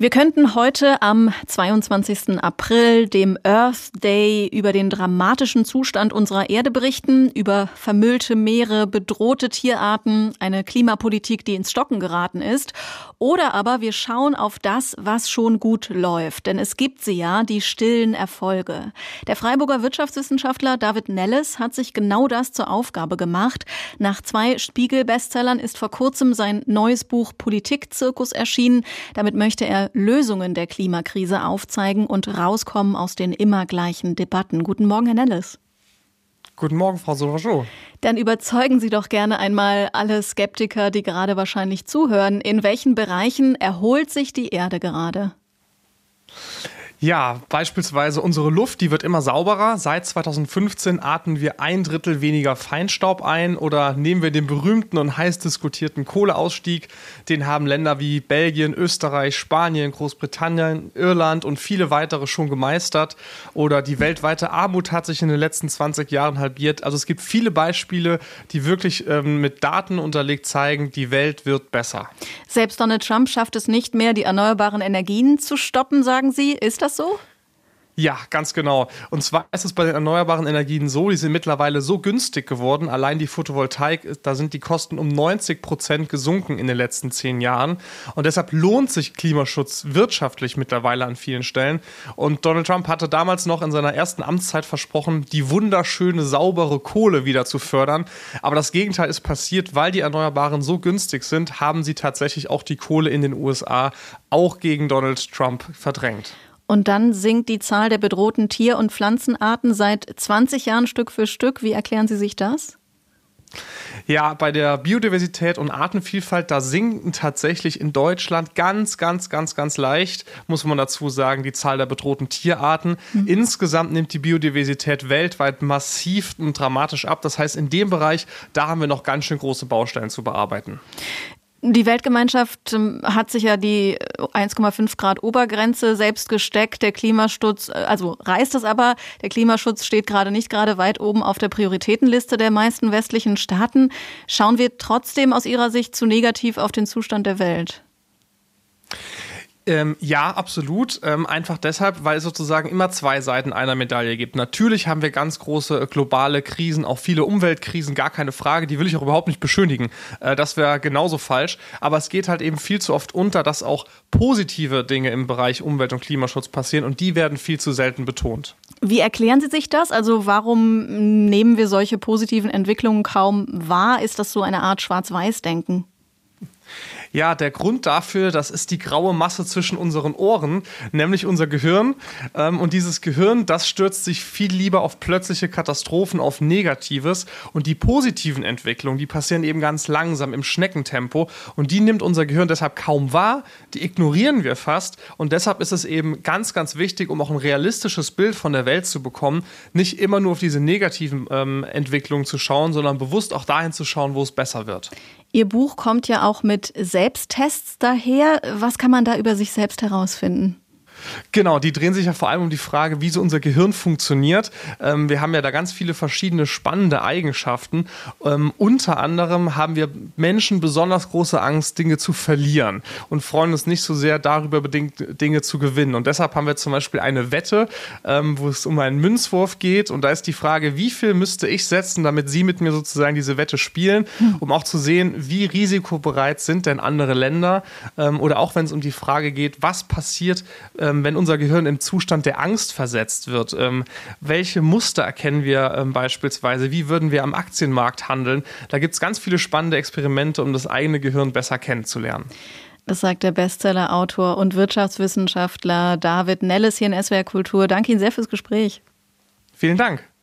Wir könnten heute am 22. April, dem Earth Day, über den dramatischen Zustand unserer Erde berichten, über vermüllte Meere, bedrohte Tierarten, eine Klimapolitik, die ins Stocken geraten ist. Oder aber wir schauen auf das, was schon gut läuft. Denn es gibt sie ja, die stillen Erfolge. Der Freiburger Wirtschaftswissenschaftler David Nelles hat sich genau das zur Aufgabe gemacht. Nach 2 Spiegel-Bestsellern ist vor kurzem sein neues Buch Politikzirkus erschienen. Damit möchte er Lösungen der Klimakrise aufzeigen und rauskommen aus den immer gleichen Debatten. Guten Morgen, Herr Nelles. Guten Morgen, Frau Sauvageau. Dann überzeugen Sie doch gerne einmal alle Skeptiker, die gerade wahrscheinlich zuhören. In welchen Bereichen erholt sich die Erde gerade? Ja, beispielsweise unsere Luft, die wird immer sauberer. Seit 2015 atmen wir 1/3 weniger Feinstaub ein. Oder nehmen wir den berühmten und heiß diskutierten Kohleausstieg. Den haben Länder wie Belgien, Österreich, Spanien, Großbritannien, Irland und viele weitere schon gemeistert. Oder die weltweite Armut hat sich in den letzten 20 Jahren halbiert. Also es gibt viele Beispiele, die wirklich mit Daten unterlegt zeigen, die Welt wird besser. Selbst Donald Trump schafft es nicht mehr, die erneuerbaren Energien zu stoppen, sagen Sie. Ist das so? Ja, ganz genau. Und zwar ist es bei den erneuerbaren Energien so, die sind mittlerweile so günstig geworden. Allein die Photovoltaik, da sind die Kosten um 90% gesunken in den letzten 10 Jahren. Und deshalb lohnt sich Klimaschutz wirtschaftlich mittlerweile an vielen Stellen. Und Donald Trump hatte damals noch in seiner ersten Amtszeit versprochen, die wunderschöne, saubere Kohle wieder zu fördern. Aber das Gegenteil ist passiert, weil die Erneuerbaren so günstig sind, haben sie tatsächlich auch die Kohle in den USA auch gegen Donald Trump verdrängt. Und dann sinkt die Zahl der bedrohten Tier- und Pflanzenarten seit 20 Jahren Stück für Stück. Wie erklären Sie sich das? Ja, bei der Biodiversität und Artenvielfalt, da sinken tatsächlich in Deutschland ganz leicht, muss man dazu sagen, die Zahl der bedrohten Tierarten. Insgesamt nimmt die Biodiversität weltweit massiv und dramatisch ab. Das heißt, in dem Bereich, da haben wir noch ganz schön große Baustellen zu bearbeiten. Die Weltgemeinschaft hat sich ja die 1,5 Grad Obergrenze selbst gesteckt. Der Klimaschutz, also reißt es aber, der Klimaschutz steht nicht gerade weit oben auf der Prioritätenliste der meisten westlichen Staaten. Schauen wir trotzdem aus Ihrer Sicht zu negativ auf den Zustand der Welt? Ja, absolut. Einfach deshalb, weil es sozusagen immer 2 Seiten einer Medaille gibt. Natürlich haben wir ganz große globale Krisen, auch viele Umweltkrisen, gar keine Frage. Die will ich auch überhaupt nicht beschönigen. Das wäre genauso falsch. Aber es geht halt eben viel zu oft unter, dass auch positive Dinge im Bereich Umwelt- und Klimaschutz passieren. Und die werden viel zu selten betont. Wie erklären Sie sich das? Also warum nehmen wir solche positiven Entwicklungen kaum wahr? Ist das so eine Art Schwarz-Weiß-Denken? Ja, der Grund dafür, das ist die graue Masse zwischen unseren Ohren, nämlich unser Gehirn. Und dieses Gehirn, das stürzt sich viel lieber auf plötzliche Katastrophen, auf Negatives. Und die positiven Entwicklungen, die passieren eben ganz langsam im Schneckentempo. Und die nimmt unser Gehirn deshalb kaum wahr, die ignorieren wir fast. Und deshalb ist es eben ganz wichtig, um auch ein realistisches Bild von der Welt zu bekommen, nicht immer nur auf diese negativen Entwicklungen zu schauen, sondern bewusst auch dahin zu schauen, wo es besser wird. Ihr Buch kommt ja auch mit Selbsttests daher. Was kann man da über sich selbst herausfinden? Genau, die drehen sich ja vor allem um die Frage, wie so unser Gehirn funktioniert. Wir haben ja da ganz viele verschiedene spannende Eigenschaften. Unter anderem haben wir Menschen besonders große Angst, Dinge zu verlieren und freuen uns nicht so sehr darüber, bedingt Dinge zu gewinnen. Und deshalb haben wir zum Beispiel eine Wette, wo es um einen Münzwurf geht. Und da ist die Frage, wie viel müsste ich setzen, damit Sie mit mir sozusagen diese Wette spielen, um auch zu sehen, wie risikobereit sind denn andere Länder. Oder auch wenn es um die Frage geht, was passiert, wenn unser Gehirn im Zustand der Angst versetzt wird. Welche Muster erkennen wir beispielsweise? Wie würden wir am Aktienmarkt handeln? Da gibt es ganz viele spannende Experimente, um das eigene Gehirn besser kennenzulernen. Das sagt der Bestseller-Autor und Wirtschaftswissenschaftler David Nelles hier in SWR Kultur. Danke Ihnen sehr fürs Gespräch. Vielen Dank.